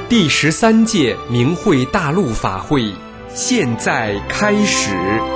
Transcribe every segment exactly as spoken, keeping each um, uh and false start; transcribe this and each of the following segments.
第十三届明慧大陆法会现在开始。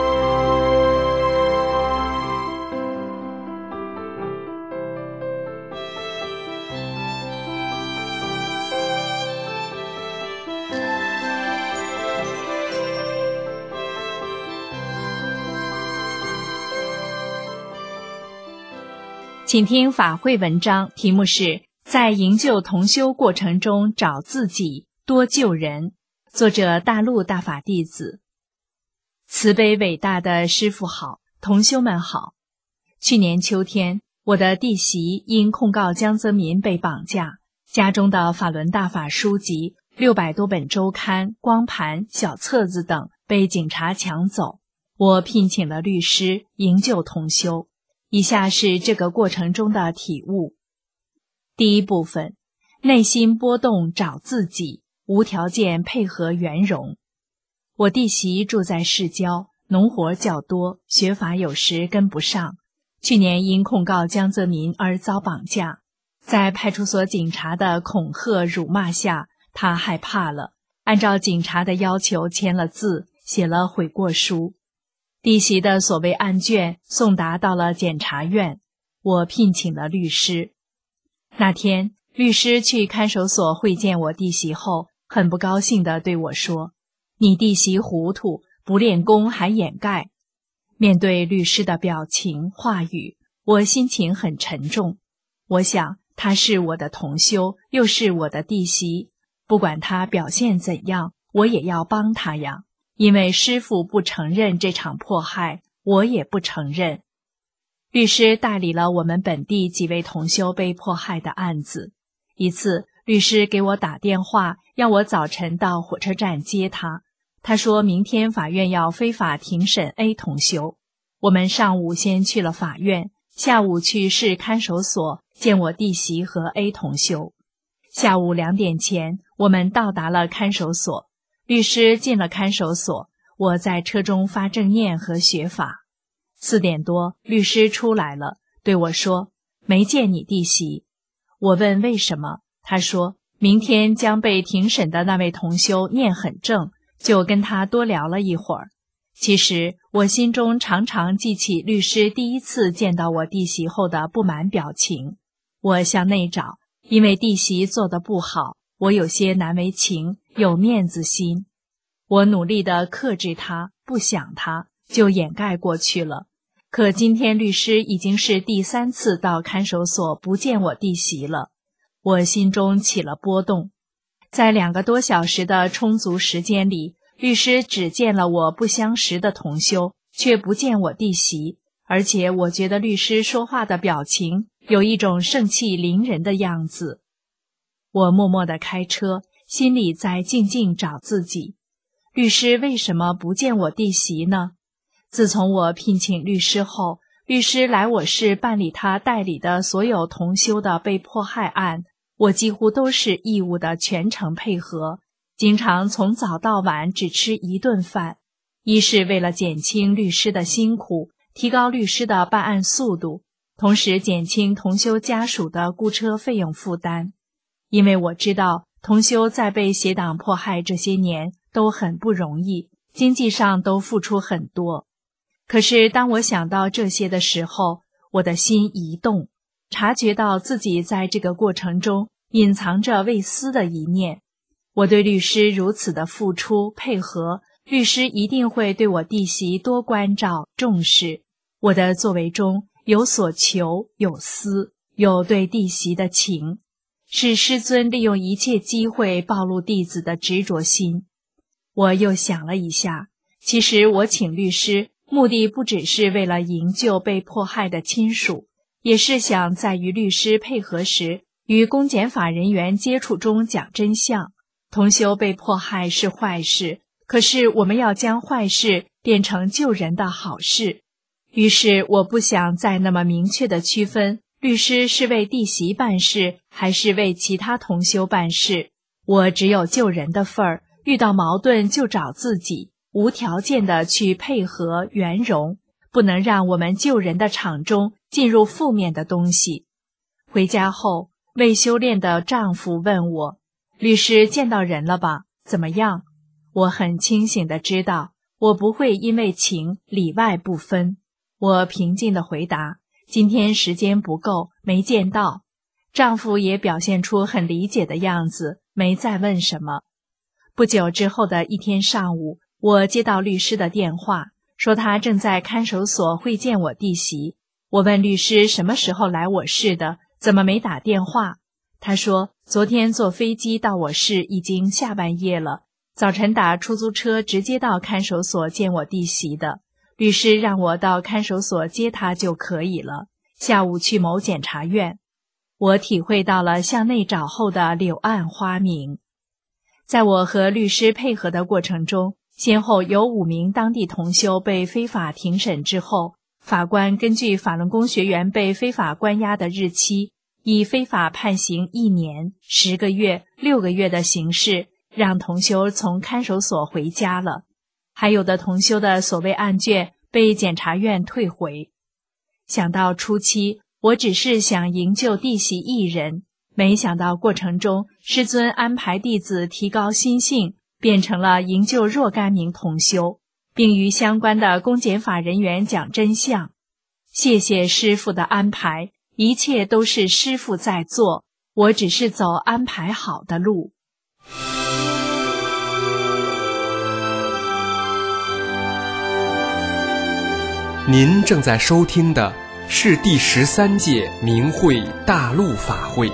请听法会文章，题目是在营救同修过程中找自己，多救人。作者大陆大法弟子。慈悲伟大的师父好，同修们好。去年秋天，我的弟媳因控告江泽民被绑架，家中的法轮大法书籍、六百多本周刊、光盘、小册子等被警察抢走。我聘请了律师营救同修。以下是这个过程中的体悟。第一部分，内心波动找自己，无条件配合圆融。我弟媳住在市郊，农活较多，学法有时跟不上。去年因控告江泽民而遭绑架，在派出所警察的恐吓辱骂下，她害怕了，按照警察的要求签了字，写了悔过书。弟媳的所谓案卷送达到了检察院，我聘请了律师。那天，律师去看守所会见我弟媳后，很不高兴地对我说：“你弟媳糊涂，不练功还掩盖。”面对律师的表情话语，我心情很沉重。我想，她是我的同修，又是我的弟媳，不管她表现怎样，我也要帮她呀。因为师父不承认这场迫害，我也不承认。律师代理了我们本地几位同修被迫害的案子。一次，律师给我打电话，要我早晨到火车站接他。他说明天法院要非法庭审 A 同修。我们上午先去了法院，下午去市看守所见我弟媳和 A 同修。下午两点前，我们到达了看守所。律师进了看守所，我在车中发正念和学法。四点多，律师出来了，对我说：“没见你弟媳。”我问为什么，他说明天将被庭审的那位同修念很正，就跟他多聊了一会儿。其实我心中常常记起律师第一次见到我弟媳后的不满表情。我向内找，因为弟媳做得不好，我有些难为情，有面子心。我努力地克制他，不想他，就掩盖过去了。可今天律师已经是第三次到看守所不见我弟媳了，我心中起了波动。在两个多小时的充足时间里，律师只见了我不相识的同修，却不见我弟媳，而且我觉得律师说话的表情有一种盛气凌人的样子。我默默地开车，心里在静静找自己。律师为什么不见我弟媳呢？自从我聘请律师后，律师来我市办理他代理的所有同修的被迫害案，我几乎都是义务的全程配合，经常从早到晚只吃一顿饭。一是为了减轻律师的辛苦，提高律师的办案速度，同时减轻同修家属的雇车费用负担。因为我知道同修在被邪党迫害这些年都很不容易，经济上都付出很多。可是当我想到这些的时候，我的心一动，察觉到自己在这个过程中隐藏着未思的一面。我对律师如此的付出配合，律师一定会对我弟媳多关照重视。我的作为中有所求，有思，有对弟媳的情，是师尊利用一切机会暴露弟子的执着心。我又想了一下，其实我请律师目的不只是为了营救被迫害的亲属，也是想在与律师配合时，与公检法人员接触中讲真相。同修被迫害是坏事，可是我们要将坏事变成救人的好事。于是我不想再那么明确地区分律师是为弟媳办事，还是为其他同修办事。我只有救人的份儿，遇到矛盾就找自己，无条件的去配合圆融，不能让我们救人的场中进入负面的东西。回家后，未修炼的丈夫问我： 律师见到人了吧？怎么样？我很清醒地知道，我不会因为情里外不分。我平静地回答，今天时间不够，没见到。丈夫也表现出很理解的样子，没再问什么。不久之后的一天上午，我接到律师的电话，说他正在看守所会见我弟媳。我问律师什么时候来我市的，怎么没打电话？他说昨天坐飞机到我市已经下半夜了，早晨打出租车直接到看守所见我弟媳的，律师让我到看守所接他就可以了，下午去某检察院。我体会到了向内找后的柳暗花明。在我和律师配合的过程中，先后有五名当地同修被非法庭审之后，法官根据法轮功学员被非法关押的日期，以非法判刑一年、十个月、六个月的形式，让同修从看守所回家了。还有的同修的所谓案卷被检察院退回。想到初期，我只是想营救弟媳一人，没想到过程中师尊安排弟子提高心性，变成了营救若干名同修，并与相关的公检法人员讲真相。谢谢师父的安排，一切都是师父在做，我只是走安排好的路。 您正在收听的是第十三届明慧大陆法会。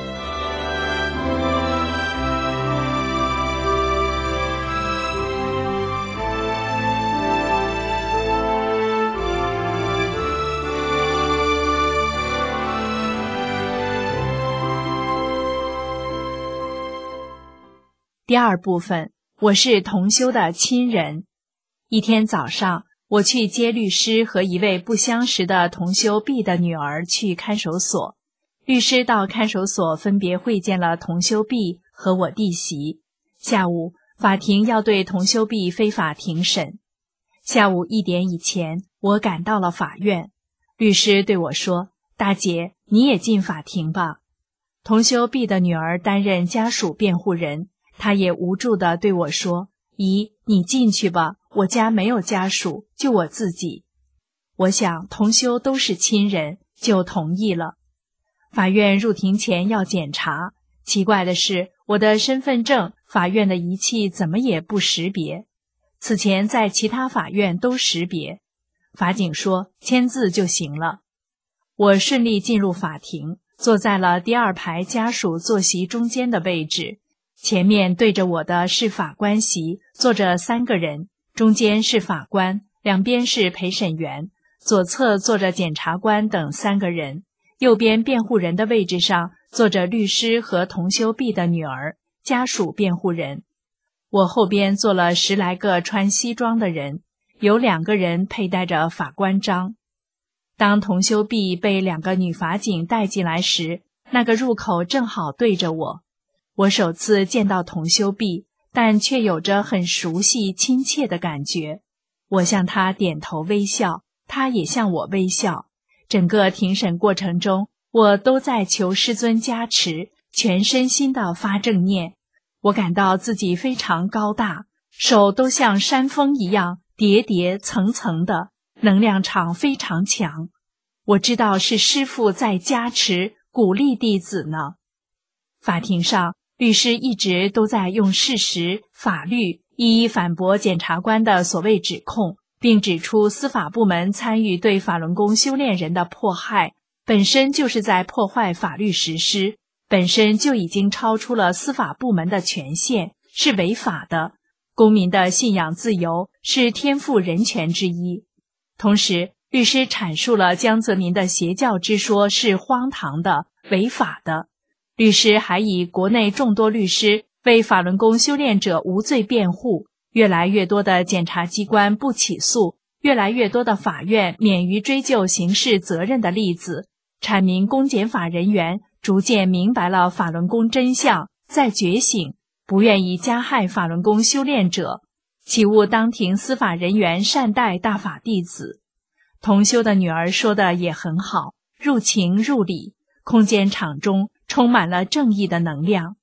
第二部分，我是同修的亲人。一天早上，我去接律师和一位不相识的同修 B 的女儿去看守所。律师到看守所分别会见了同修 B 和我弟媳。下午，法庭要对同修 B 非法庭审。下午一点以前，我赶到了法院。律师对我说：“大姐，你也进法庭吧。”同修 B 的女儿担任家属辩护人，她也无助地对我说：“姨，你进去吧，我家没有家属，就我自己。”我想同修都是亲人，就同意了。法院入庭前要检查，奇怪的是，我的身份证法院的仪器怎么也不识别。此前在其他法院都识别。法警说签字就行了。我顺利进入法庭，坐在了第二排家属坐席中间的位置。前面对着我的是法官席，坐着三个人，中间是法官，两边是陪审员，左侧坐着检察官等三个人，右边辩护人的位置上坐着律师和同修 B 的女儿，家属辩护人。我后边坐了十来个穿西装的人，有两个人佩戴着法官章。当同修 B 被两个女法警带进来时，那个入口正好对着我。我首次见到同修 B， 但却有着很熟悉亲切的感觉。我向他点头微笑，他也向我微笑。整个庭审过程中，我都在求师尊加持，全身心地发正念。我感到自己非常高大，手都像山峰一样叠叠层层的，能量场非常强。我知道是师父在加持鼓励弟子呢。法庭上，律师一直都在用事实、法律一一反驳检察官的所谓指控，并指出司法部门参与对法轮功修炼人的迫害，本身就是在破坏法律实施，本身就已经超出了司法部门的权限，是违法的。公民的信仰自由是天赋人权之一。同时，律师阐述了江泽民的邪教之说是荒唐的、违法的。律师还以国内众多律师为法轮功修炼者无罪辩护，越来越多的检察机关不起诉，越来越多的法院免于追究刑事责任的例子，阐明公检法人员逐渐明白了法轮功真相，在觉醒，不愿意加害法轮功修炼者，祈务当庭司法人员善待大法弟子。同修的女儿说的也很好，入情入理，空间场中充满了正义的能量。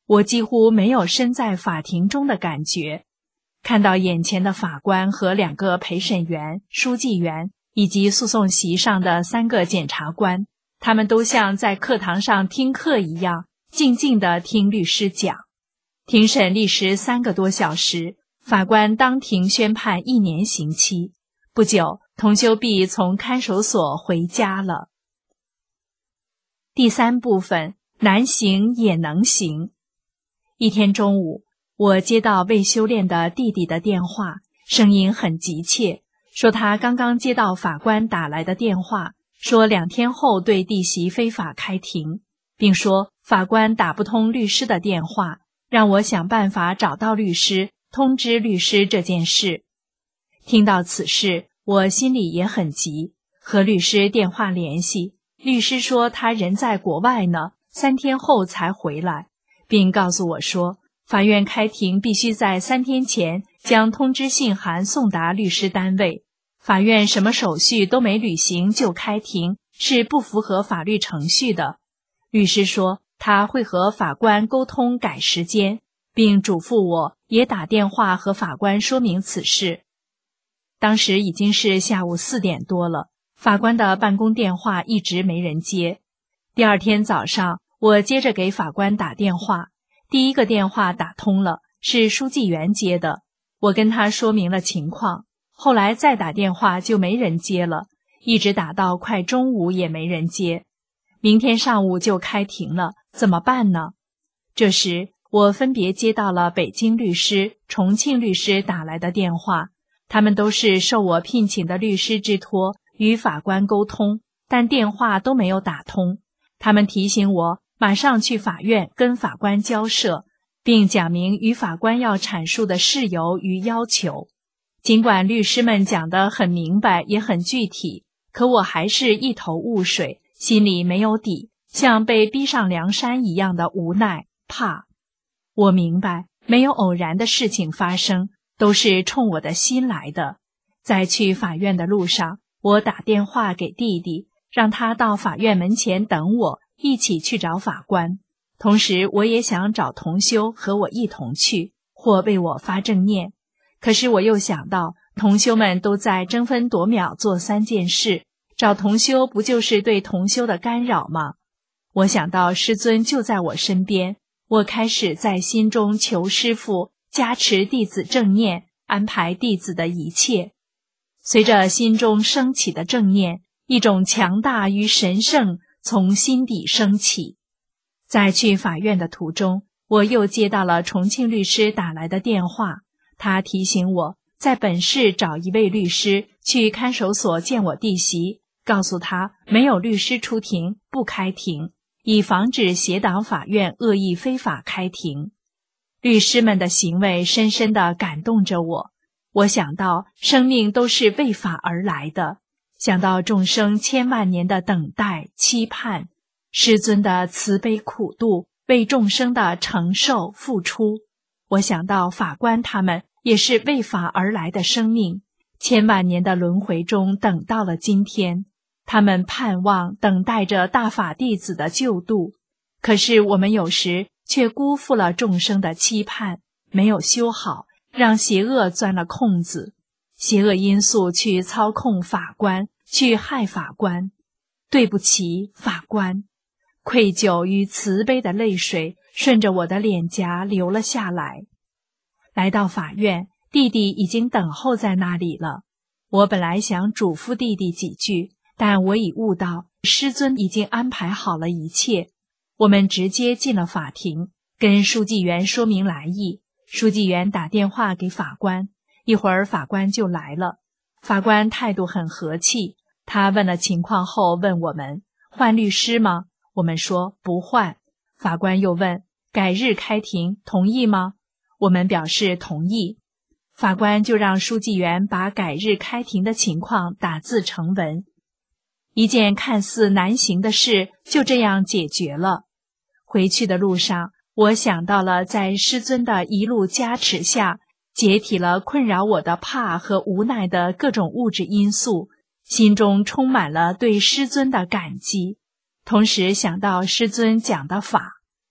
我几乎没有身在法庭中的感觉。看到眼前的法官和两个陪审员、书记员以及诉讼席上的三个检察官，他们都像在课堂上听课一样，静静地听律师讲。庭审历时三个多小时，法官当庭宣判一年刑期。不久，童修弼从看守所回家了。第三部分，难行也能行。一天中午，我接到未修炼的弟弟的电话，声音很急切，说他刚刚接到法官打来的电话，说两天后对弟媳非法开庭，并说法官打不通律师的电话，让我想办法找到律师，通知律师这件事。听到此事，我心里也很急，和律师电话联系，律师说他人在国外呢，三天后才回来，并告诉我说，法院开庭必须在三天前将通知信函送达律师单位，法院什么手续都没履行就开庭，是不符合法律程序的。律师说他会和法官沟通改时间，并嘱咐我也打电话和法官说明此事。当时已经是下午四点多了，法官的办公电话一直没人接。第二天早上，我接着给法官打电话，第一个电话打通了，是书记员接的，我跟他说明了情况。后来再打电话就没人接了，一直打到快中午也没人接。明天上午就开庭了，怎么办呢？这时我分别接到了北京律师、重庆律师打来的电话，他们都是受我聘请的律师之托与法官沟通，但电话都没有打通。他们提醒我马上去法院跟法官交涉，并讲明与法官要阐述的事由与要求。尽管律师们讲得很明白也很具体，可我还是一头雾水，心里没有底，像被逼上梁山一样的无奈怕。我明白没有偶然的事情发生，都是冲我的心来的。在去法院的路上，我打电话给弟弟，让他到法院门前等我，一起去找法官。同时我也想找同修和我一同去，或为我发正念。可是我又想到同修们都在争分夺秒做三件事，找同修不就是对同修的干扰吗？我想到师尊就在我身边，我开始在心中求师父加持弟子正念，安排弟子的一切。随着心中升起的正念，一种强大与神圣从心底升起。在去法院的途中，我又接到了重庆律师打来的电话，他提醒我在本市找一位律师去看守所见我弟媳，告诉他没有律师出庭，不开庭，以防止协党法院恶意非法开庭。律师们的行为深深地感动着我，我想到生命都是为法而来的，想到众生千万年的等待期盼，师尊的慈悲苦度，为众生的承受付出，我想到法官他们也是为法而来的生命，千万年的轮回中等到了今天，他们盼望等待着大法弟子的救度，可是我们有时却辜负了众生的期盼，没有修好，让邪恶钻了空子，邪恶因素去操控法官，去害法官。对不起，法官。愧疚与慈悲的泪水顺着我的脸颊流了下来。来到法院，弟弟已经等候在那里了。我本来想嘱咐弟弟几句，但我已悟到师尊已经安排好了一切。我们直接进了法庭，跟书记员说明来意。书记员打电话给法官，一会儿法官就来了。法官态度很和气，他问了情况后问我们，换律师吗？我们说不换。法官又问，改日开庭，同意吗？我们表示同意。法官就让书记员把改日开庭的情况打字成文。一件看似难行的事就这样解决了。回去的路上，我想到了在师尊的一路加持下，解体了困扰我的怕和无奈的各种物质因素，心中充满了对师尊的感激。同时想到师尊讲的法，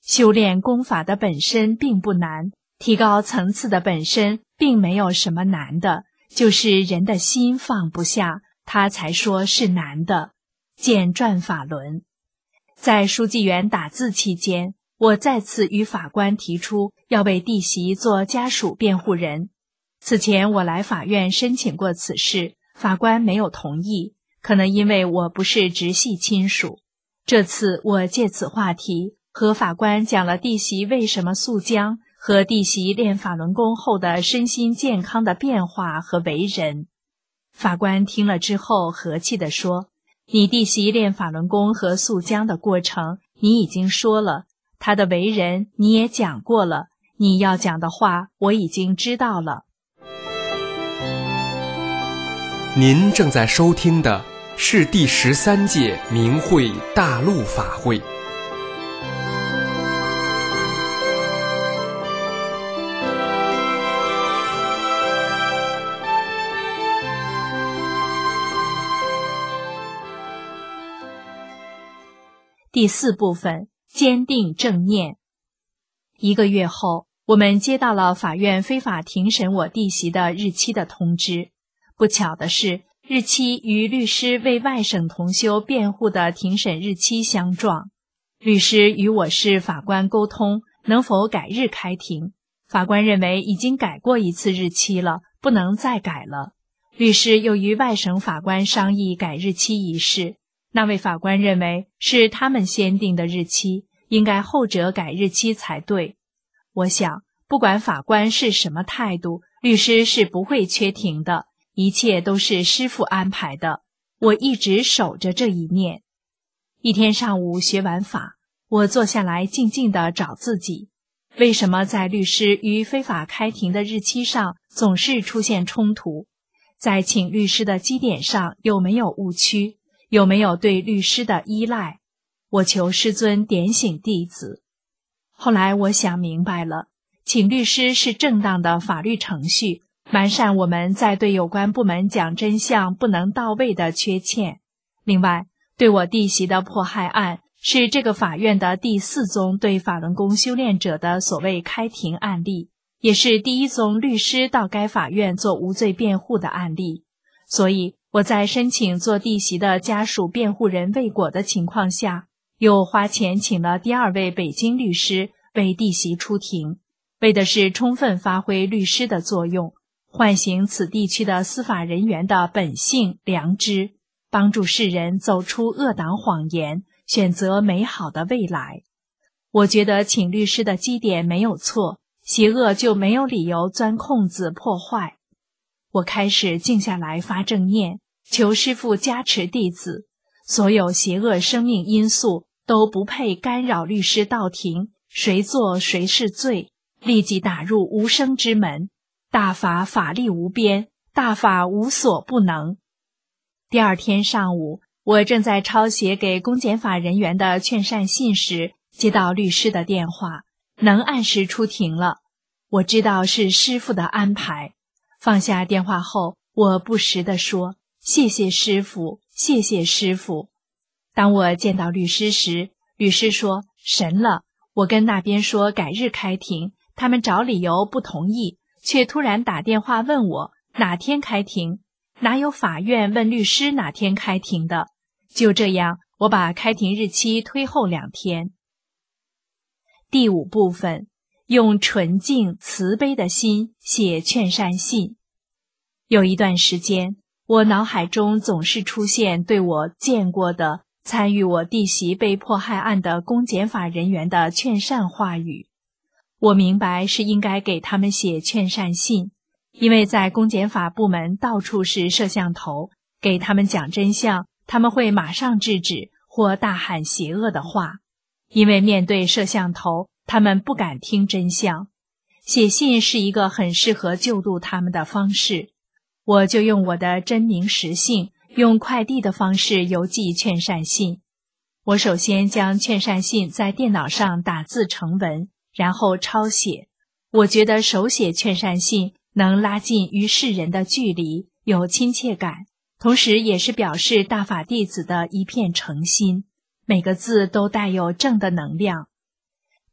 修炼功法的本身并不难，提高层次的本身并没有什么难的，就是人的心放不下，他才说是难的。见转法轮。在书记员打字期间，我再次与法官提出要为弟媳做家属辩护人。此前我来法院申请过此事，法官没有同意，可能因为我不是直系亲属。这次我借此话题和法官讲了弟媳为什么速僵和弟媳练法轮功后的身心健康的变化和为人。法官听了之后和气地说，你弟媳练法轮功和速僵的过程你已经说了，她的为人你也讲过了，你要讲的话我已经知道了。 您正在收听的是第十三届明慧大陆法会。 第四部分，坚定正念。一个月后，我们接到了法院非法庭审我弟媳的日期的通知。不巧的是，日期与律师为外省同修辩护的庭审日期相撞。律师与我市法官沟通能否改日开庭，法官认为已经改过一次日期了，不能再改了。律师又与外省法官商议改日期一事，那位法官认为是他们先定的日期，应该后者改日期才对。我想，不管法官是什么态度，律师是不会缺庭的，一切都是师父安排的。我一直守着这一念。一天上午学完法，我坐下来静静地找自己，为什么在律师与非法开庭的日期上总是出现冲突？在请律师的基点上有没有误区？有没有对律师的依赖？我求师尊点醒弟子。后来我想明白了，请律师是正当的法律程序，完善我们在对有关部门讲真相不能到位的缺欠。另外，对我弟媳的迫害案是这个法院的第四宗对法轮功修炼者的所谓开庭案例，也是第一宗律师到该法院做无罪辩护的案例。所以我在申请做弟媳的家属辩护人未果的情况下，又花钱请了第二位北京律师为弟媳出庭，为的是充分发挥律师的作用，唤醒此地区的司法人员的本性良知，帮助世人走出恶党谎言，选择美好的未来。我觉得请律师的基点没有错，邪恶就没有理由钻空子破坏。我开始静下来发正念，求师父加持弟子，所有邪恶生命因素都不配干扰律师到庭，谁做谁是罪，立即打入无生之门。大法法力无边，大法无所不能。第二天上午，我正在抄写给公检法人员的劝善信时，接到律师的电话，能按时出庭了。我知道是师父的安排。放下电话后，我不时地说，谢谢师父，谢谢师父。当我见到律师时，律师说，神了，我跟那边说改日开庭，他们找理由不同意，却突然打电话问我哪天开庭，哪有法院问律师哪天开庭的。就这样，我把开庭日期推后两天。第五部分，用纯净慈悲的心写劝善信。有一段时间，我脑海中总是出现对我见过的参与我弟媳被迫害案的公检法人员的劝善话语。我明白是应该给他们写劝善信，因为在公检法部门到处是摄像头，给他们讲真相，他们会马上制止或大喊邪恶的话。因为面对摄像头，他们不敢听真相。写信是一个很适合救度他们的方式。我就用我的真名实姓，用快递的方式邮寄劝善信。我首先将劝善信在电脑上打字成文，然后抄写。我觉得手写劝善信能拉近与世人的距离，有亲切感，同时也是表示大法弟子的一片诚心，每个字都带有正的能量。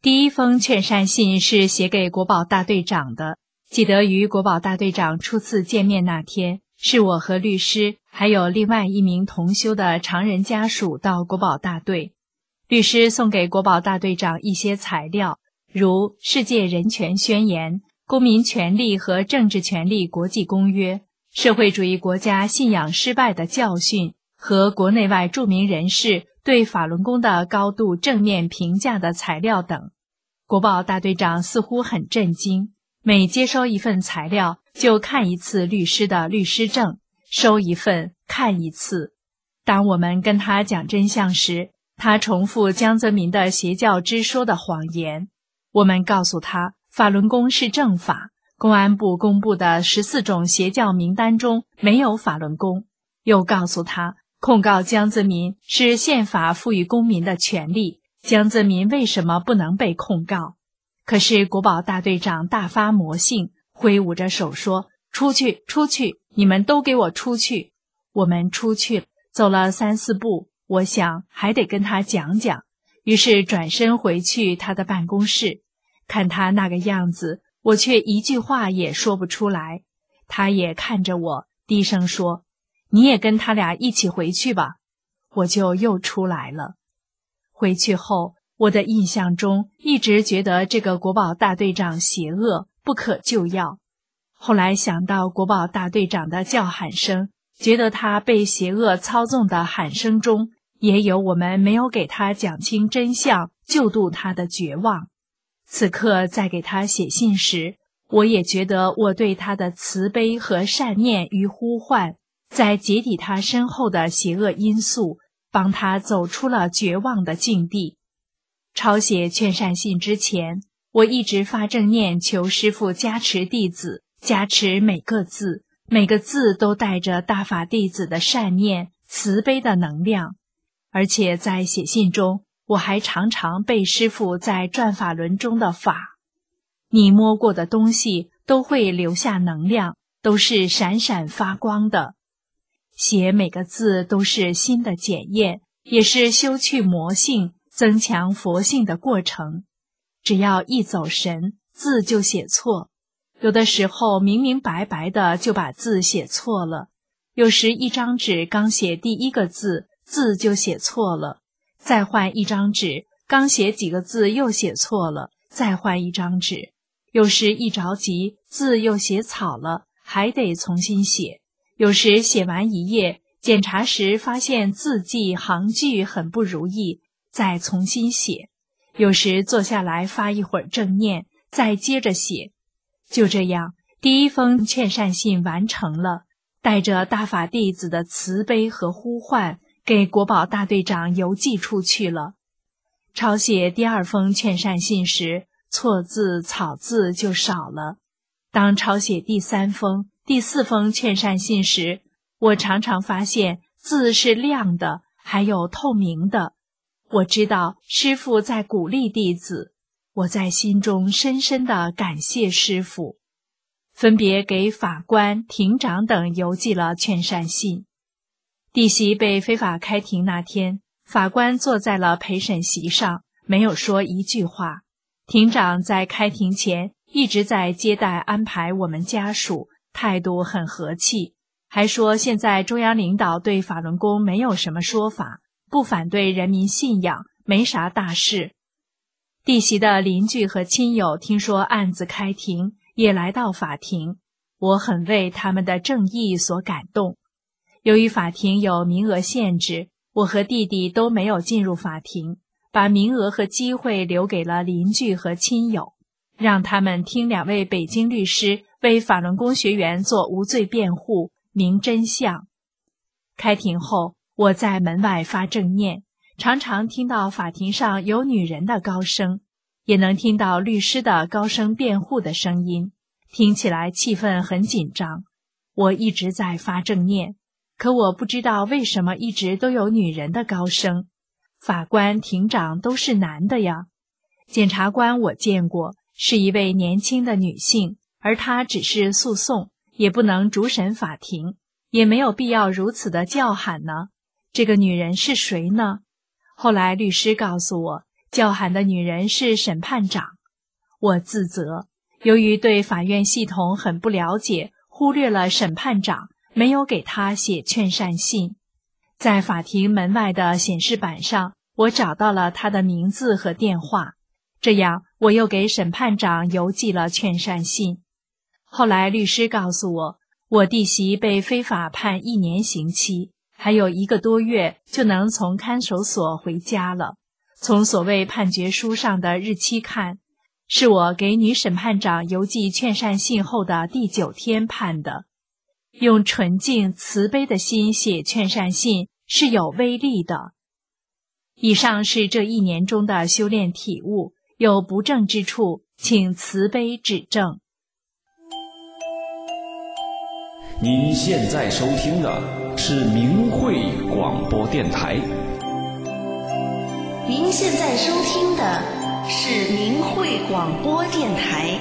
第一封劝善信是写给国保大队长的。记得与国保大队长初次见面那天，是我和律师还有另外一名同修的常人家属到国保大队。律师送给国保大队长一些材料，如《世界人权宣言》、《公民权利和政治权利国际公约》、社会主义国家信仰失败的教训和国内外著名人士对法轮功的高度正面评价的材料等。国保大队长似乎很震惊，每接收一份材料就看一次律师的律师证，收一份看一次。当我们跟他讲真相时，他重复江泽民的邪教之说的谎言。我们告诉他，法轮功是正法，公安部公布的十四种邪教名单中没有法轮功。又告诉他，控告江泽民是宪法赋予公民的权利，江泽民为什么不能被控告？可是国保大队长大发魔性，挥舞着手说：“出去，出去，你们都给我出去！”我们出去了，走了三四步，我想还得跟他讲讲，于是转身回去他的办公室。看他那个样子，我却一句话也说不出来。他也看着我，低声说：“你也跟他俩一起回去吧。”我就又出来了。回去后，我的印象中一直觉得这个国保大队长邪恶，不可救药。后来想到国保大队长的叫喊声，觉得他被邪恶操纵的喊声中也有我们没有给他讲清真相，救度他的绝望。此刻在给他写信时，我也觉得我对他的慈悲和善念与呼唤，在解体他身后的邪恶因素，帮他走出了绝望的境地。抄写劝善信之前，我一直发正念求师父加持弟子，加持每个字，每个字都带着大法弟子的善念、慈悲的能量。而且在写信中，我还常常背师父在转法轮中的法：你摸过的东西都会留下能量，都是闪闪发光的。写每个字都是心的检验，也是修去魔性、增强佛性的过程。只要一走神，字就写错。有的时候明明白白的就把字写错了，有时一张纸刚写第一个字，字就写错了，再换一张纸，刚写几个字又写错了，再换一张纸。有时一着急，字又写草了，还得重新写。有时写完一页，检查时发现字迹行距很不如意，再重新写。有时坐下来发一会儿正念，再接着写。就这样，第一封劝善信完成了，带着大法弟子的慈悲和呼唤，给国保大队长邮寄出去了。抄写第二封劝善信时，错字草字就少了。当抄写第三封、第四封劝善信时，我常常发现字是亮的，还有透明的。我知道师父在鼓励弟子，我在心中深深地感谢师父。分别给法官、庭长等邮寄了劝善信。弟媳被非法开庭那天，法官坐在了陪审席上，没有说一句话。庭长在开庭前一直在接待安排我们家属，态度很和气，还说现在中央领导对法轮功没有什么说法，不反对人民信仰，没啥大事。弟媳的邻居和亲友听说案子开庭，也来到法庭，我很为他们的正义所感动。由于法庭有名额限制，我和弟弟都没有进入法庭，把名额和机会留给了邻居和亲友，让他们听两位北京律师为法轮功学员做无罪辩护，明真相。开庭后，我在门外发正念，常常听到法庭上有女人的高声，也能听到律师的高声辩护的声音，听起来气氛很紧张。我一直在发正念，可我不知道为什么一直都有女人的高声。法官、庭长都是男的呀。检察官我见过，是一位年轻的女性，而她只是诉讼，也不能主审法庭，也没有必要如此的叫喊呢。这个女人是谁呢？后来律师告诉我， 叫喊的女人是审判长。我自责，由于对法院系统很不了解，忽略了审判长，没有给他写劝善信。在法庭门外的显示板上，我找到了他的名字和电话，这样我又给审判长邮寄了劝善信。后来律师告诉我，我弟媳被非法判一年刑期，还有一个多月就能从看守所回家了。从所谓判决书上的日期看，是我给女审判长邮寄劝善信后的第九天判的。用纯净慈悲的心写劝善信是有威力的。以上是这一年中的修炼体悟，有不正之处，请慈悲指正。 您现在收听的是明慧广播电台。 您现在收听的是明慧广播电台。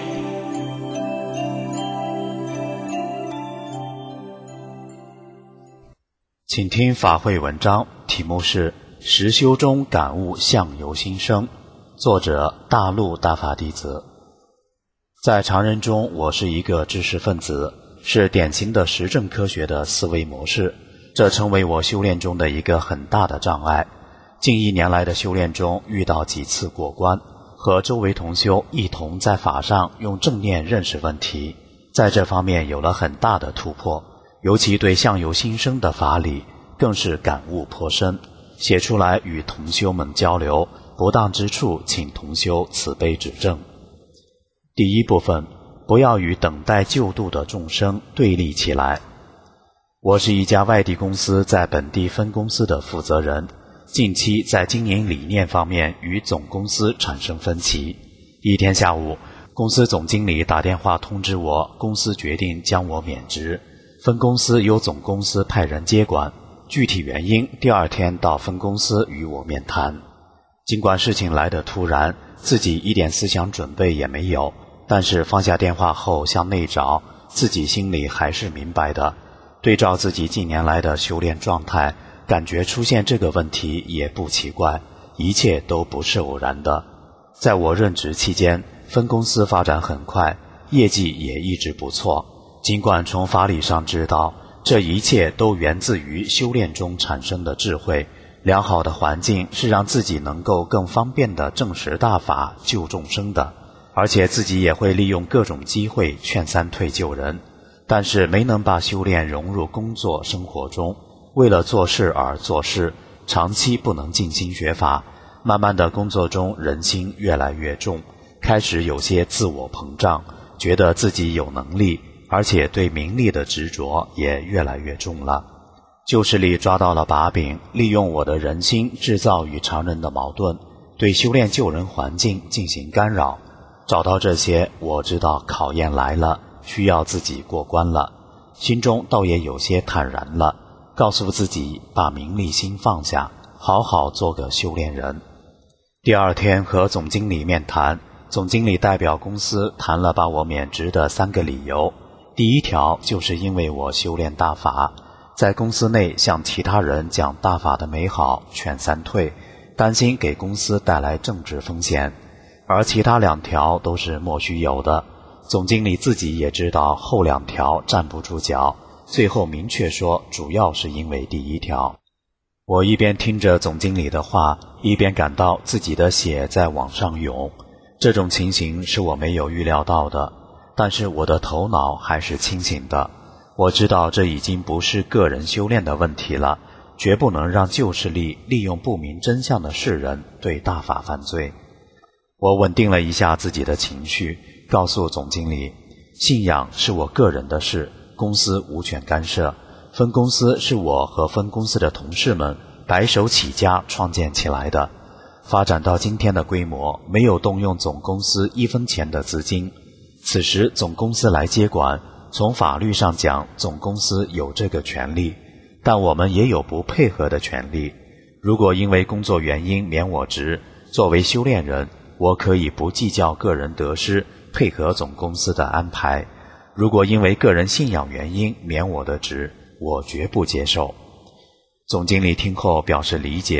请听法会文章，题目是《实修中感悟相由心生》，作者大陆大法弟子。在常人中，我是一个知识分子，是典型的实证科学的思维模式，这成为我修炼中的一个很大的障碍。近一年来的修炼中，遇到几次过关，和周围同修一同在法上用正念认识问题，在这方面有了很大的突破，尤其对相由心生的法理更是感悟颇深，写出来与同修们交流，不当之处请同修慈悲指正。第一部分，不要与等待救度的众生对立起来。我是一家外地公司在本地分公司的负责人，近期在经营理念方面与总公司产生分歧。一天下午，公司总经理打电话通知我，公司决定将我免职，分公司由总公司派人接管，具体原因第二天到分公司与我面谈。尽管事情来得突然，自己一点思想准备也没有，但是放下电话后向内找，自己心里还是明白的。对照自己近年来的修炼状态，感觉出现这个问题也不奇怪，一切都不是偶然的。在我任职期间，分公司发展很快，业绩也一直不错。尽管从法理上知道，这一切都源自于修炼中产生的智慧，良好的环境是让自己能够更方便地证实大法救众生的，而且自己也会利用各种机会劝三退救人，但是没能把修炼融入工作生活中，为了做事而做事，长期不能静心学法，慢慢的工作中人心越来越重，开始有些自我膨胀，觉得自己有能力，而且对名利的执着也越来越重了。旧势力抓到了把柄，利用我的人心制造与常人的矛盾，对修炼救人环境进行干扰。找到这些，我知道考验来了，需要自己过关了，心中倒也有些坦然了，告诉自己把名利心放下，好好做个修炼人。第二天和总经理面谈，总经理代表公司谈了把我免职的三个理由。第一条就是因为我修炼大法，在公司内向其他人讲大法的美好，劝三退，担心给公司带来政治风险。而其他两条都是莫须有的，总经理自己也知道后两条站不住脚，最后明确说主要是因为第一条。我一边听着总经理的话，一边感到自己的血在往上涌，这种情形是我没有预料到的，但是我的头脑还是清醒的。我知道这已经不是个人修炼的问题了，绝不能让旧势力利用不明真相的世人对大法犯罪。我稳定了一下自己的情绪，告诉总经理，信仰是我个人的事，公司无权干涉，分公司是我和分公司的同事们白手起家创建起来的，发展到今天的规模，没有动用总公司一分钱的资金。此时总公司来接管，从法律上讲，总公司有这个权利，但我们也有不配合的权利。如果因为工作原因免我职，作为修炼人，我可以不计较个人得失，配合总公司的安排。如果因为个人信仰原因免我的职，我绝不接受。总经理听后表示理解，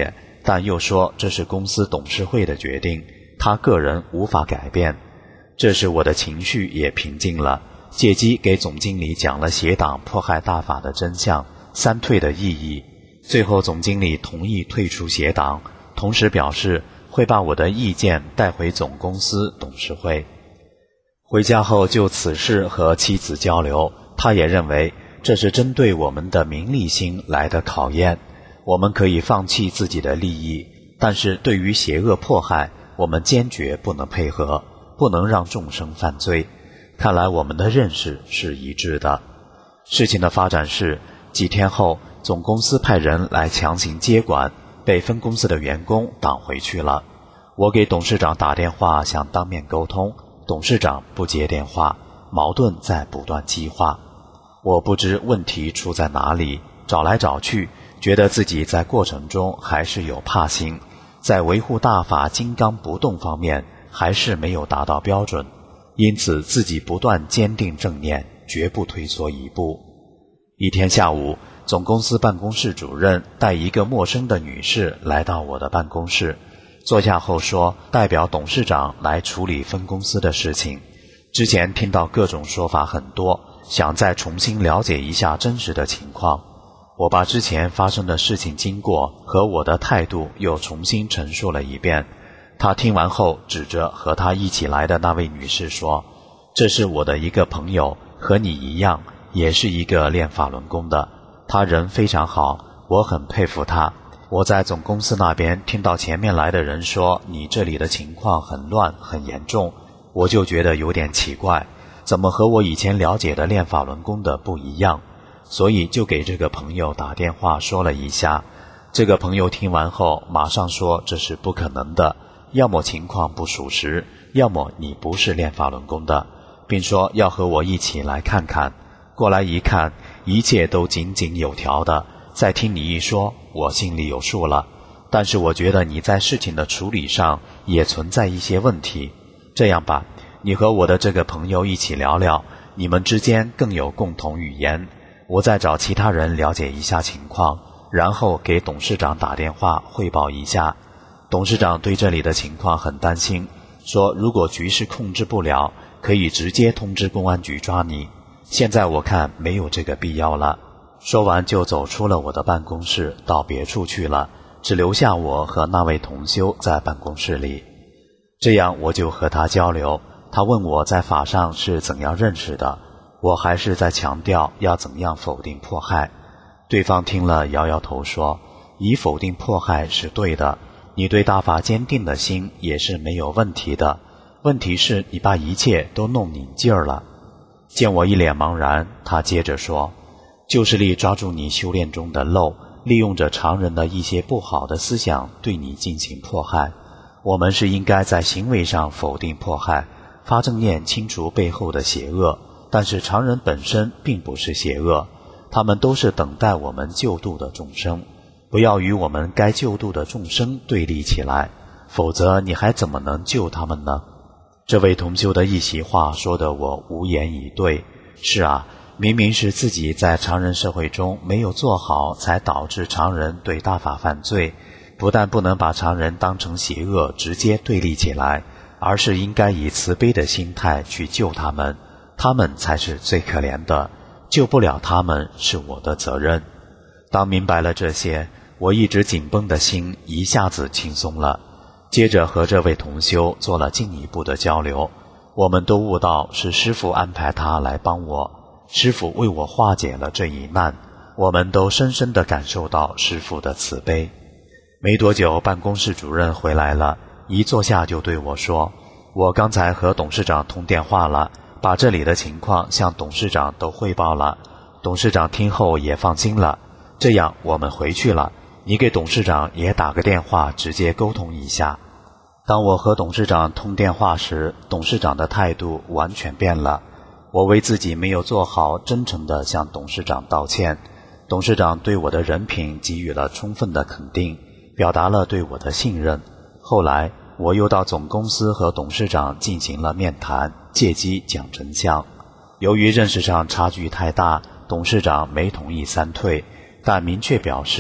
但又说这是公司董事会的决定，他个人无法改变。这时我的情绪也平静了，借机给总经理讲了邪党迫害大法的真相，三退的意义。最后总经理同意退出邪党，同时表示会把我的意见带回总公司董事会。回家后就此事和妻子交流，他也认为这是针对我们的名利心来的考验。我们可以放弃自己的利益，但是对于邪恶迫害，我们坚决不能配合，不能让众生犯罪。看来我们的认识是一致的。事情的发展是，几天后总公司派人来强行接管，被分公司的员工挡回去了。我给董事长打电话想当面沟通，董事长不接电话，矛盾在不断激化。我不知问题出在哪里，找来找去，觉得自己在过程中还是有怕心，在维护大法金刚不动方面还是没有达到标准，因此自己不断坚定正念，绝不退缩一步。一天下午，总公司办公室主任带一个陌生的女士来到我的办公室，坐下后说代表董事长来处理分公司的事情。之前听到各种说法很多，想再重新了解一下真实的情况。我把之前发生的事情经过和我的态度又重新陈述了一遍。他听完后指着和他一起来的那位女士说，这是我的一个朋友，和你一样也是一个练法轮功的，他人非常好，我很佩服他。我在总公司那边听到前面来的人说你这里的情况很乱很严重，我就觉得有点奇怪，怎么和我以前了解的练法轮功的不一样，所以就给这个朋友打电话说了一下。这个朋友听完后马上说这是不可能的，要么情况不属实，要么你不是练法轮功的，并说要和我一起来看看。过来一看，一切都井井有条的，再听你一说，我心里有数了。但是我觉得你在事情的处理上也存在一些问题。这样吧，你和我的这个朋友一起聊聊，你们之间更有共同语言。我再找其他人了解一下情况，然后给董事长打电话汇报一下。董事长对这里的情况很担心，说如果局势控制不了，可以直接通知公安局抓你。现在我看没有这个必要了。说完就走出了我的办公室，到别处去了，只留下我和那位同修在办公室里。这样我就和他交流，他问我在法上是怎样认识的，我还是在强调要怎样否定迫害。对方听了摇摇头说，以否定迫害是对的，你对大法坚定的心也是没有问题的，问题是你把一切都弄拧劲儿了。见我一脸茫然，他接着说，就是力抓住你修炼中的漏，利用着常人的一些不好的思想对你进行迫害。我们是应该在行为上否定迫害，发正念清除背后的邪恶，但是常人本身并不是邪恶，他们都是等待我们救度的众生，不要与我们该救度的众生对立起来，否则你还怎么能救他们呢？这位同修的一席话说得我无言以对。是啊，明明是自己在常人社会中没有做好，才导致常人对大法犯罪。不但不能把常人当成邪恶直接对立起来，而是应该以慈悲的心态去救他们，他们才是最可怜的，救不了他们是我的责任。当明白了这些，我一直紧绷的心一下子轻松了。接着和这位同修做了进一步的交流，我们都悟到是师父安排他来帮我，师父为我化解了这一难，我们都深深地感受到师父的慈悲。没多久，办公室主任回来了，一坐下就对我说，我刚才和董事长通电话了，把这里的情况向董事长都汇报了，董事长听后也放心了。这样我们回去了，你给董事长也打个电话，直接沟通一下。当我和董事长通电话时，董事长的态度完全变了。我为自己没有做好，真诚地向董事长道歉。董事长对我的人品给予了充分的肯定，表达了对我的信任。后来我又到总公司和董事长进行了面谈，借机讲真相。由于认识上差距太大，董事长没同意三退，但明确表示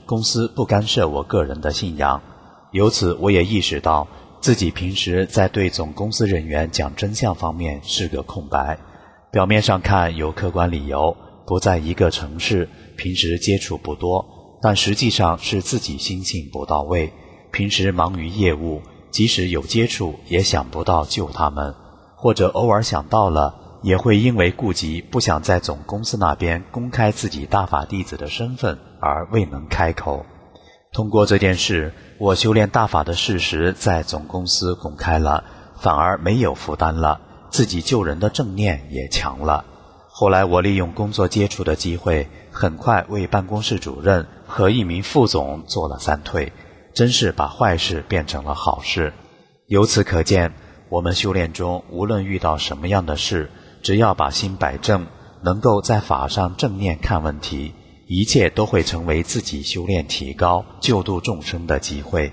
公司不干涉我个人的信仰。由此我也意识到自己平时在对总公司人员讲真相方面是个空白。表面上看有客观理由，不在一个城市，平时接触不多，但实际上是自己心性不到位，平时忙于业务，即使有接触也想不到救他们，或者偶尔想到了，也会因为顾及不想在总公司那边公开自己大法弟子的身份而未能开口。通过这件事，我修炼大法的事实在总公司公开了，反而没有负担了，自己救人的正念也强了。后来我利用工作接触的机会，很快为办公室主任和一名副总做了三退，真是把坏事变成了好事。由此可见，我们修炼中无论遇到什么样的事，只要把心摆正，能够在法上正面看问题，一切都会成为自己修炼提高、救度众生的机会。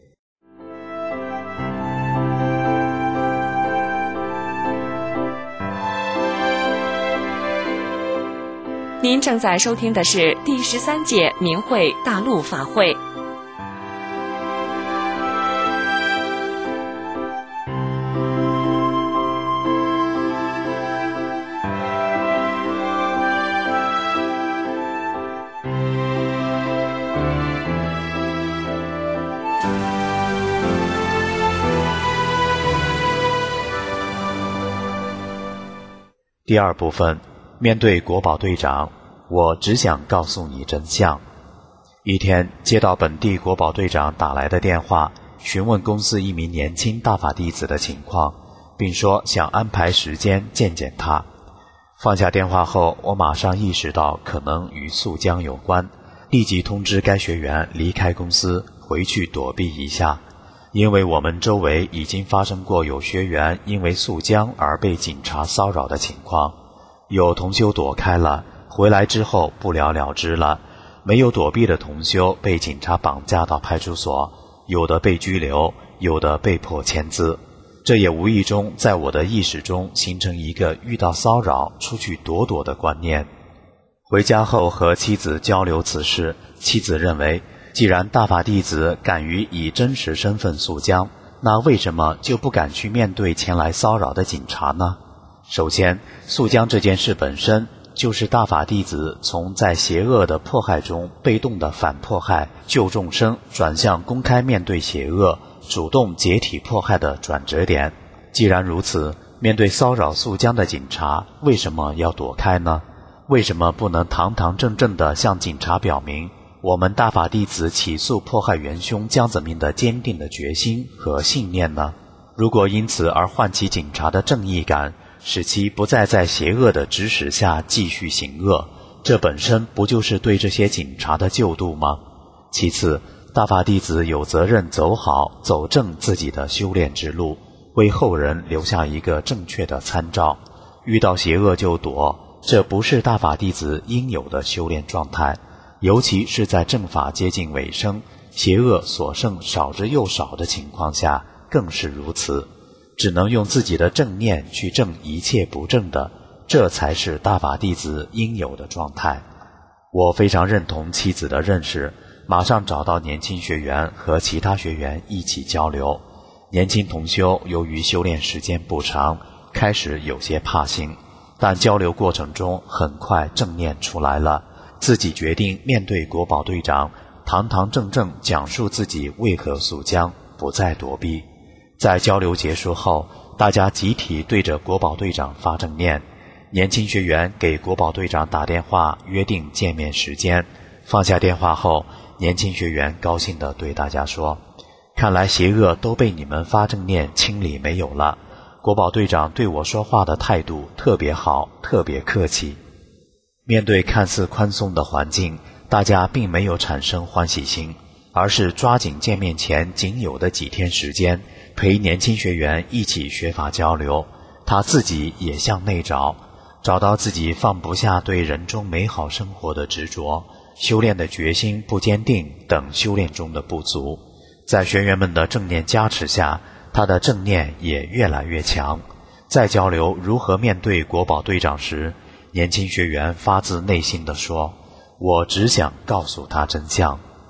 您正在收听的是第十三届明慧大陆法会。 第二部分，面对国保队长，我只想告诉你真相。一天，接到本地国保队长打来的电话，询问公司一名年轻大法弟子的情况，并说想安排时间见见他。放下电话后，我马上意识到可能与速江有关，立即通知该学员离开公司，回去躲避一下。因为我们周围已经发生过有学员因为速江而被警察骚扰的情况，有同修躲开了，回来之后不了了之了，没有躲避的同修被警察绑架到派出所，有的被拘留，有的被迫签字。这也无意中在我的意识中形成一个遇到骚扰出去躲躲的观念。回家后和妻子交流此事，妻子认为既然大法弟子敢于以真实身份速江，那为什么就不敢去面对前来骚扰的警察呢？首先，速江这件事本身就是大法弟子从在邪恶的迫害中被动的反迫害救众生，转向公开面对邪恶，主动解体迫害的转折点。既然如此，面对骚扰速江的警察，为什么要躲开呢？为什么不能堂堂正正地向警察表明我们大法弟子起诉迫害元凶江泽民的坚定的决心和信念呢？如果因此而唤起警察的正义感，使其不再在邪恶的指使下继续行恶，这本身不就是对这些警察的救度吗？其次，大法弟子有责任走好走正自己的修炼之路，为后人留下一个正确的参照。遇到邪恶就躲，这不是大法弟子应有的修炼状态，尤其是在正法接近尾声，邪恶所剩少之又少的情况下更是如此。只能用自己的正念去正一切不正的，这才是大法弟子应有的状态。我非常认同妻子的认识，马上找到年轻学员和其他学员一起交流。年轻同修由于修炼时间不长，开始有些怕心，但交流过程中很快正念出来了，自己决定面对国保队长，堂堂正正讲述自己为何速江，不再躲避。在交流结束后，大家集体对着国保队长发正念。年轻学员给国保队长打电话约定见面时间。放下电话后，年轻学员高兴地对大家说，看来邪恶都被你们发正念清理没有了。国保队长对我说话的态度特别好，特别客气。面对看似宽松的环境，大家并没有产生欢喜心，而是抓紧见面前仅有的几天时间，陪年轻学员一起学法交流。他自己也向内找，找到自己放不下对人中美好生活的执着，修炼的决心不坚定等修炼中的不足。在学员们的正念加持下，他的正念也越来越强。在交流如何面对国保队长时，年轻学员发自内心地说，我只想告诉他真相，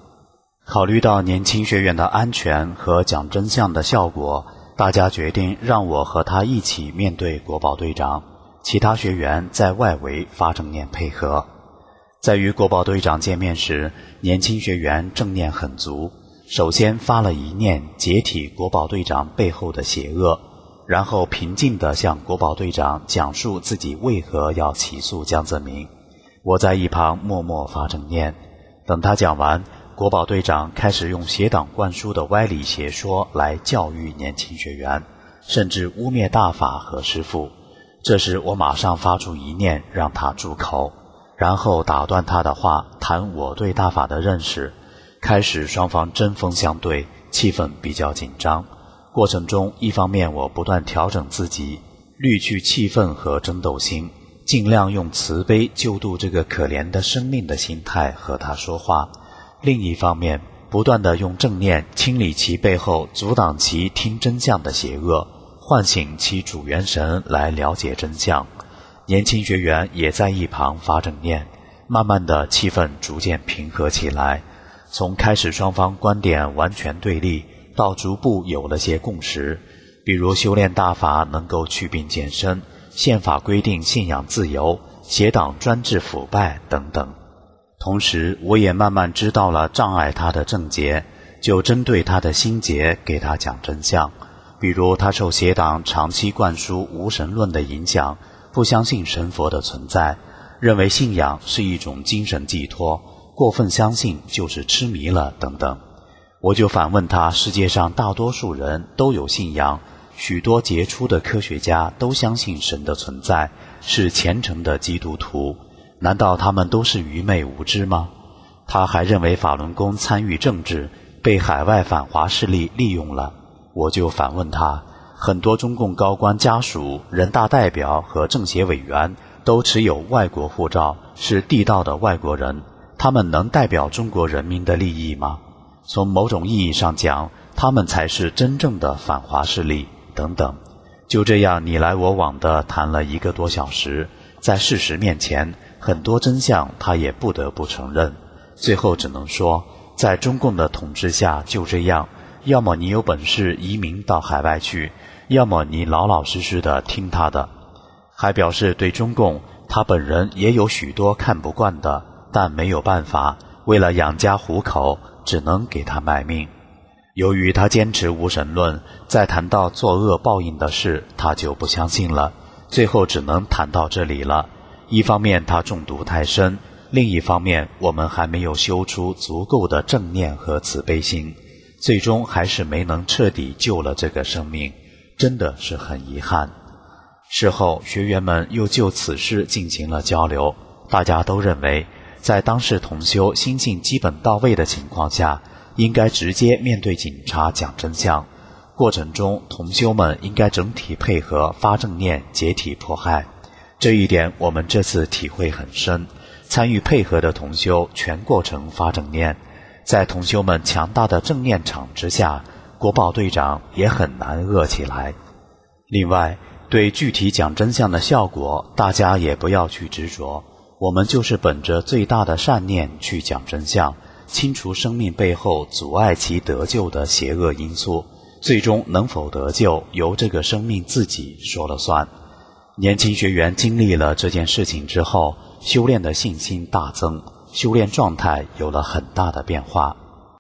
考虑到年轻学员的安全和讲真相的效果，大家决定让我和他一起面对国宝队长，其他学员在外围发正念配合。在与国宝队长见面时，年轻学员正念很足，首先发了一念解体国宝队长背后的邪恶，然后平静地向国宝队长讲述自己为何要起诉江泽民。我在一旁默默发正念，等他讲完，国宝队长开始用邪党灌输的歪理邪说来教育年轻学员，甚至污蔑大法和师父。这时我马上发出一念让他住口，然后打断他的话，谈我对大法的认识。开始双方针锋相对，气氛比较紧张。过程中，一方面我不断调整自己，滤去气氛和争斗心，尽量用慈悲救度这个可怜的生命的心态和他说话。另一方面，不断地用正念清理其背后阻挡其听真相的邪恶，唤醒其主元神来了解真相。年轻学员也在一旁发正念，慢慢的气氛逐渐平和起来。从开始双方观点完全对立，到逐步有了些共识，比如修炼大法能够祛病健身，宪法规定信仰自由，邪党专制腐败等等。同时我也慢慢知道了障碍他的症结，就针对他的心结给他讲真相。比如他受邪党长期灌输无神论的影响，不相信神佛的存在，认为信仰是一种精神寄托，过分相信就是痴迷了等等。我就反问他，世界上大多数人都有信仰，许多杰出的科学家都相信神的存在，是虔诚的基督徒，难道他们都是愚昧无知吗？他还认为法轮功参与政治，被海外反华势力利用了。我就反问他，很多中共高官家属、人大代表和政协委员都持有外国护照，是地道的外国人，他们能代表中国人民的利益吗？从某种意义上讲，他们才是真正的反华势力等等。就这样你来我往地谈了一个多小时，在事实面前，很多真相他也不得不承认。最后只能说，在中共的统治下就这样，要么你有本事移民到海外去，要么你老老实实的听他的。还表示对中共他本人也有许多看不惯的，但没有办法，为了养家糊口，只能给他卖命。由于他坚持无神论，再谈到作恶报应的事，他就不相信了，最后只能谈到这里了。一方面他中毒太深，另一方面我们还没有修出足够的正念和慈悲心，最终还是没能彻底救了这个生命，真的是很遗憾。事后学员们又就此事进行了交流，大家都认为在当事同修心性基本到位的情况下，应该直接面对警察讲真相，过程中同修们应该整体配合发正念解体迫害。这一点我们这次体会很深，参与配合的同修全过程发正念，在同修们强大的正念场之下，国宝队长也很难恶起来。另外，对具体讲真相的效果，大家也不要去执着，我们就是本着最大的善念去讲真相，清除生命背后阻碍其得救的邪恶因素，最终能否得救，由这个生命自己说了算。年轻学员经历了这件事情之后，修炼的信心大增，修炼状态有了很大的变化。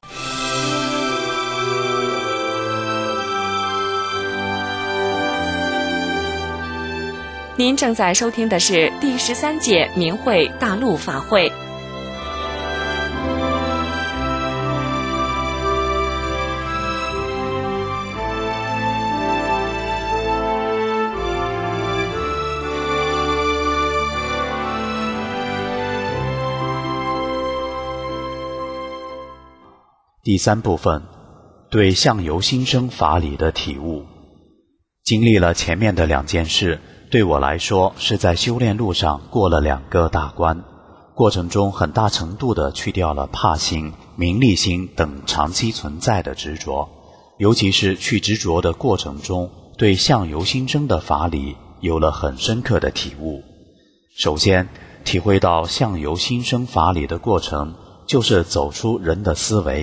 您正在收听的是第十三届明慧大陆法会。 第三部分，对相由心生法理的体悟。经历了前面的两件事，对我来说是在修炼路上过了两个大关，过程中很大程度地去掉了怕心、名利心等长期存在的执着，尤其是去执着的过程中，对相由心生的法理有了很深刻的体悟。首先，体会到相由心生法理的过程，就是走出人的思维，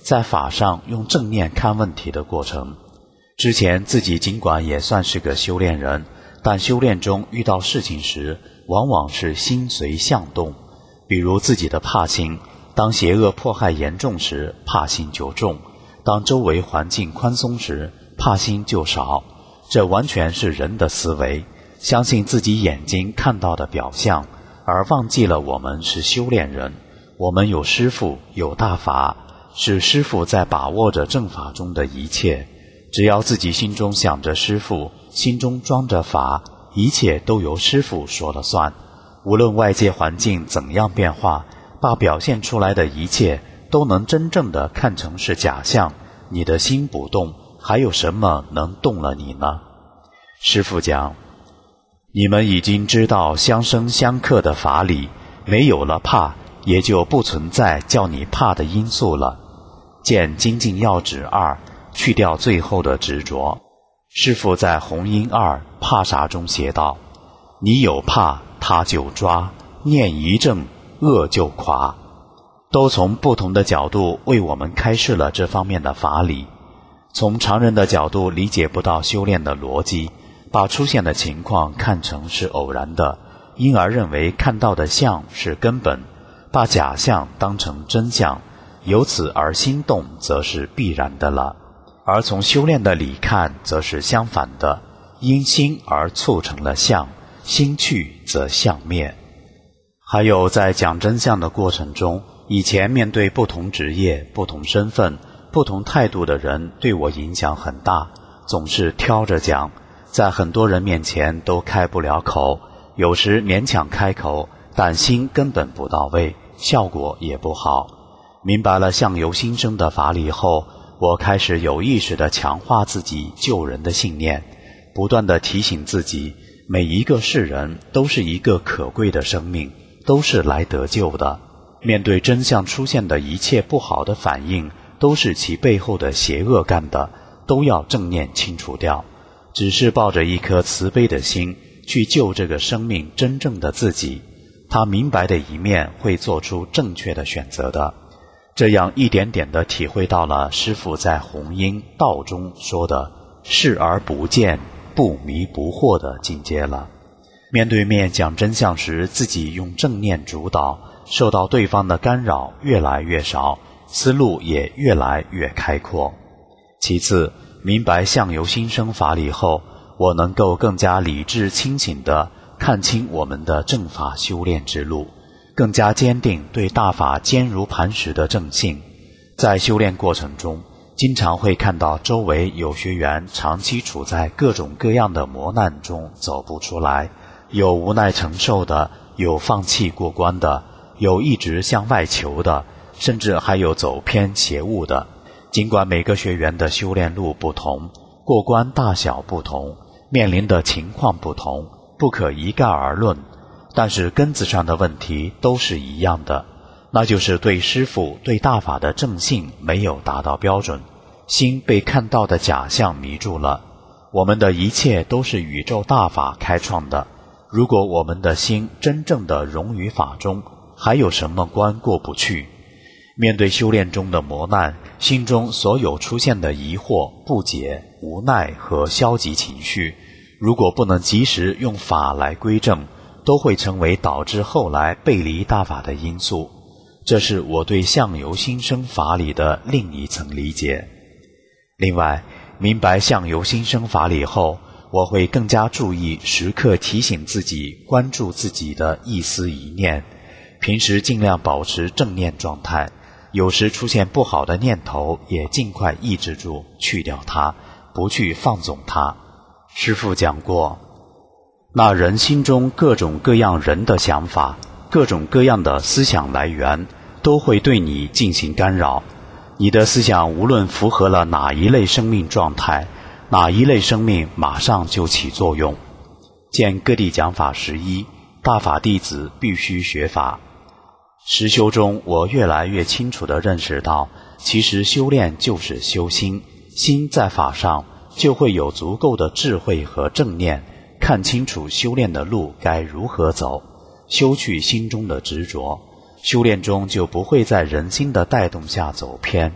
在法上用正念看问题的过程。之前自己尽管也算是个修炼人，但修炼中遇到事情时，往往是心随相动。比如自己的怕心，当邪恶迫害严重时，怕心就重；当周围环境宽松时，怕心就少。这完全是人的思维，相信自己眼睛看到的表象，而忘记了我们是修炼人，我们有师父，有大法，是师父在把握着正法中的一切。只要自己心中想着师父，心中装着法，一切都由师父说了算。无论外界环境怎样变化，把表现出来的一切都能真正的看成是假象，你的心不动，还有什么能动了你呢？师父讲，你们已经知道相生相克的法理，没有了怕，也就不存在叫你怕的因素了。见精进要旨二，去掉最后的执着。师父在红音二怕啥中写道，你有怕他就抓，念一正恶就垮，都从不同的角度为我们开示了这方面的法理。从常人的角度理解不到修炼的逻辑，把出现的情况看成是偶然的，因而认为看到的相是根本，把假象当成真相，由此而心动则是必然的了。而从修炼的理看则是相反的，因心而促成了相，心去则相灭。还有在讲真相的过程中，以前面对不同职业、不同身份、不同态度的人对我影响很大，总是挑着讲，在很多人面前都开不了口，有时勉强开口，但心根本不到位，效果也不好。明白了相由心生的法理后，我开始有意识地强化自己救人的信念，不断地提醒自己，每一个世人都是一个可贵的生命，都是来得救的。面对真相出现的一切不好的反应，都是其背后的邪恶干的，都要正念清除掉。只是抱着一颗慈悲的心去救这个生命真正的自己，他明白的一面会做出正确的选择的。这样一点点地体会到了师父在弘音道中说的视而不见，不迷不惑的境界了。面对面讲真相时，自己用正念主导，受到对方的干扰越来越少，思路也越来越开阔。其次，明白相由心生法理后，我能够更加理智清醒地看清我们的正法修炼之路，更加坚定对大法坚如磐石的正信。在修炼过程中，经常会看到周围有学员长期处在各种各样的磨难中走不出来，有无奈承受的，有放弃过关的，有一直向外求的，甚至还有走偏邪误的。尽管每个学员的修炼路不同，过关大小不同，面临的情况不同，不可一概而论，但是根子上的问题都是一样的，那就是对师父、对大法的正信没有达到标准，心被看到的假象迷住了。我们的一切都是宇宙大法开创的，如果我们的心真正的融于法中，还有什么关过不去？面对修炼中的磨难，心中所有出现的疑惑、不解、无奈和消极情绪，如果不能及时用法来归正，都会成为导致后来背离大法的因素。这是我对相由心生法理的另一层理解。另外，明白相由心生法理后，我会更加注意时刻提醒自己关注自己的一思一念，平时尽量保持正念状态，有时出现不好的念头也尽快抑制住，去掉它，不去放纵它。师父讲过，那人心中各种各样人的想法，各种各样的思想来源，都会对你进行干扰。你的思想无论符合了哪一类生命状态，哪一类生命马上就起作用。见各地讲法十一，大法弟子必须学法。实修中，我越来越清楚地认识到，其实修炼就是修心，心在法上就会有足够的智慧和正念，看清楚修炼的路该如何走，修去心中的执着，修炼中就不会在人心的带动下走偏。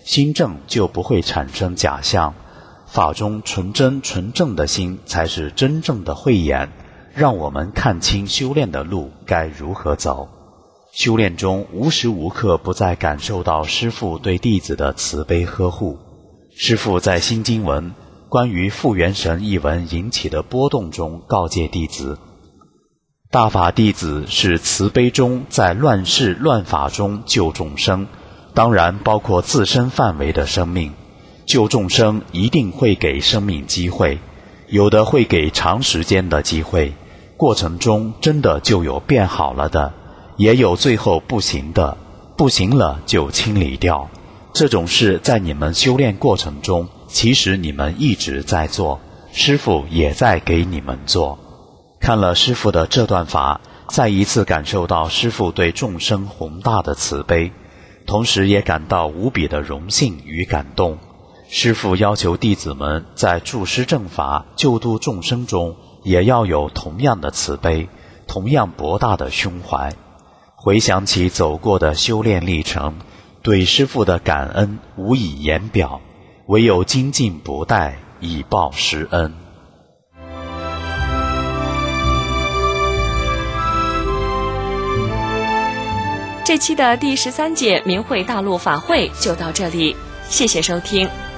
心正就不会产生假象。法中纯真纯正的心才是真正的慧眼，让我们看清修炼的路该如何走。修炼中无时无刻不在感受到师父对弟子的慈悲呵护。师父在心经文关于复元神一文引起的波动中告诫弟子，大法弟子是慈悲中在乱世乱法中救众生，当然包括自身范围的生命。救众生一定会给生命机会，有的会给长时间的机会，过程中真的就有变好了的，也有最后不行的，不行了就清理掉。这种事在你们修炼过程中，其实你们一直在做，师父也在给你们做。看了师父的这段法，再一次感受到师父对众生宏大的慈悲，同时也感到无比的荣幸与感动。师父要求弟子们在助师正法救度众生中，也要有同样的慈悲，同样博大的胸怀。回想起走过的修炼历程，对师父的感恩无以言表，唯有精进不怠，以报师恩。 这期的第十三届明慧大陆法会就到这里，谢谢收听。